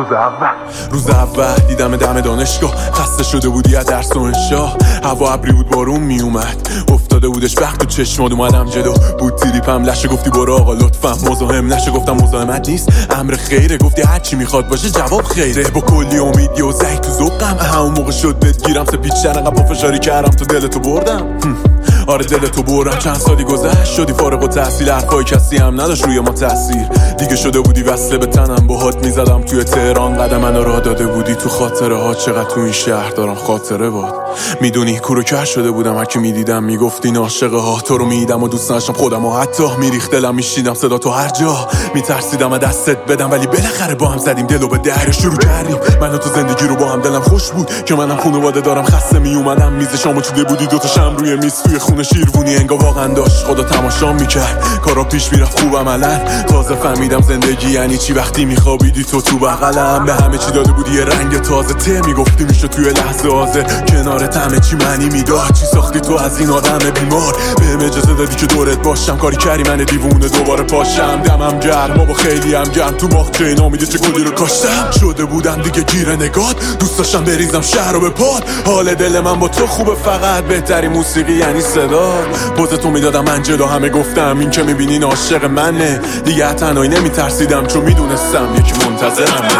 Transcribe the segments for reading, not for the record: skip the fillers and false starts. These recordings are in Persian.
روز اول دیدم دم دانشگاه، خسته شده بودی از درس و انشا، هوا ابری بود بارون می اومد، افتاده بودش وقت تو چشمات، اومدم جلو بود تریپم لشه، گفتی برو آقا لطفا مزاحم نشه، گفتم مزاحمت نیست امر خیره، گفتی هر چی میخواد باشه جواب خیره، با کلی امید و زهی تو ذوقم، همون موقع شد بهت گیرم سپیچ انقدر پافشاری کردم تو دلتو بردم. آره دلتو برم، چند سالی گذشت شدی فارغ التحصیل، حرفای کسی هم نداشت روی ما تاثیر، دیگه شده بودی وصله به تنم، باهات میزدم توی تهران قدم منو راه داده بودی تو خاطره ها، چقدر تو این شهر دارم خاطره باد، میدونی کورو کر شده بودم، هر کی میدیدم میگفتی عاشق ها، تو رو میدیدم و دوست داشتم خودم و حتی میریخت دلم، میشیدم صدا تو هر جا، میترسیدم دستت بدم، ولی بالاخره با هم زدیم دلو به در شروع کردیم، من و تو زندگی رو با هم، دلم خوش بود که منم خانواده دارم، خسته میومدم میز شامو چیده بودی دوتا شم روی میز توی خونه شیروونی، انگار واقعا داشت خدا تماشا میکرد، کارا پیش میرفت خوب عملا، تازه فهمیدم زندگی یعنی چی وقتی میخوابیدی تو بغلم، به همه چی داده بودی یه رنگ تازه، ته میگفتی میشه توی لحظه حاضر، کنارت همه چی معنی میداد، چی ساختی تو از این آدم بیمار، بهم اجازه دادی که دورت باشم، کاری کردی من دیوونه دوباره پاشم، دمم گرم با خیلی هم گرم، تو باغچه نامیده چه گلی رو کاشتم، شده بودم دیگه گیر نگات، دوست داشتم بریزم شهر رو به پاد، حال دل من با تو خوبه، فقط بهتری موسیقی یعنی صدا، پوزتو میدادم من جلو همه، گفتم این که میبینین عاشق منه، دیگه تنهایی نمیترسیدم چون میدونستم یکی منتظرمه.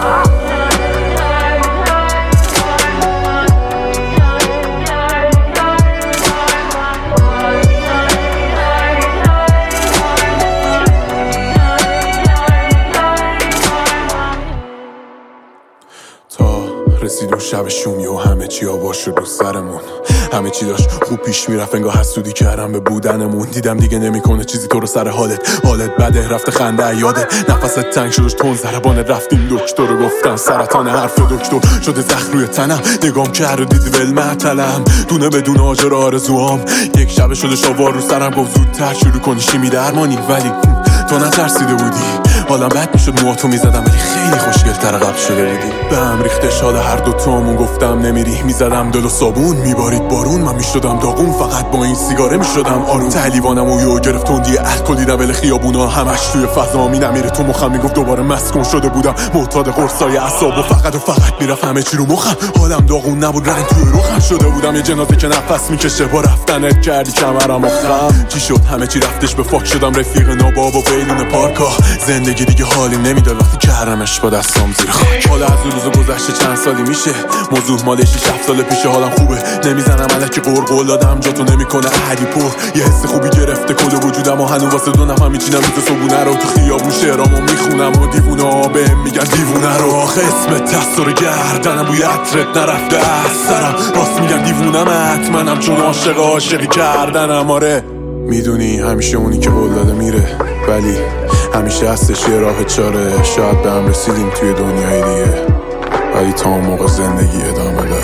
رسید اون شب شومی و همه چی آواز شد رو سرمون، همه چی داشت خوب پیش میرفت، انگار حسودی کردم به بودنمون، دیدم دیگه نمیکنه چیزی تو رو سر حالت بده، رفته خنده یادت، نفست تنگ شدش تون ضربانت، رفتیم دکتر رو گفتن سرطان، حرف دکتر شده زخم روی تنم، نگام کرد و دید ول معطلم، دونه بدون آجر آرزوام، یک شب شدش آوار رو سرم، گفت زودتر شروع کنی شیمی درمانی، ولی تو نترسیده بودی، حالم بد میشد موهاتو میزدم، ولی خیلی خوشگل‌تر قبل شده بودی، به هم ریختش حال هر دوتامون، گفتم نمیری، میزدم دل و صابون، میبارید بارون، من میشدم داغون، فقط با این سیگاره میشدم آروم، تلیوانم و یو گرفت تندی الکلی دبل خیابونا، همش توی فضا می نمیره تو مخم، میگفت دوباره مسکون شده بودم، معتاد قرصای اعصاب و فقط میرفت همه چی رو مخم، حالم داغون نبود، رنگ توی روخم شده بودم، یه جنازه که نفس میکشه، با رفتنت کردی کمرم و خم، چی شد همه چی رفتش به فاک، شدم رفیق ناباب و بیرون پارکا، زندگی دیگه حالی نمیداد وقتی کردمش با دستام زیر خاک، حالا از روز گذشته چند سالی میشه، موضوع مال 6-7 سال پیشه، حالم خوبه، نمیزنم الکی قرقل دادم، جاتو نمیکنه احدی پر، یه حس خوبی گرفته کل وجودم و هنوز واسه دو نفر میچینم میز صبونه رو، تو خیابون شعرامو میخونم و دیوونه ها بهم میگن دیوونه رو، آخه اسمت دستور گردنم بوی عطرت نرفته از سرم، راست میگن دیوونمت منم، چون عاشقی کردنم، آره میدونی همیشه اونی که قول داده میره، ولی همیشه هستش یه راه چاره، شاید به هم رسیدیم توی دنیای دیگه، ولی تا اون موقع زندگی ادامه داره.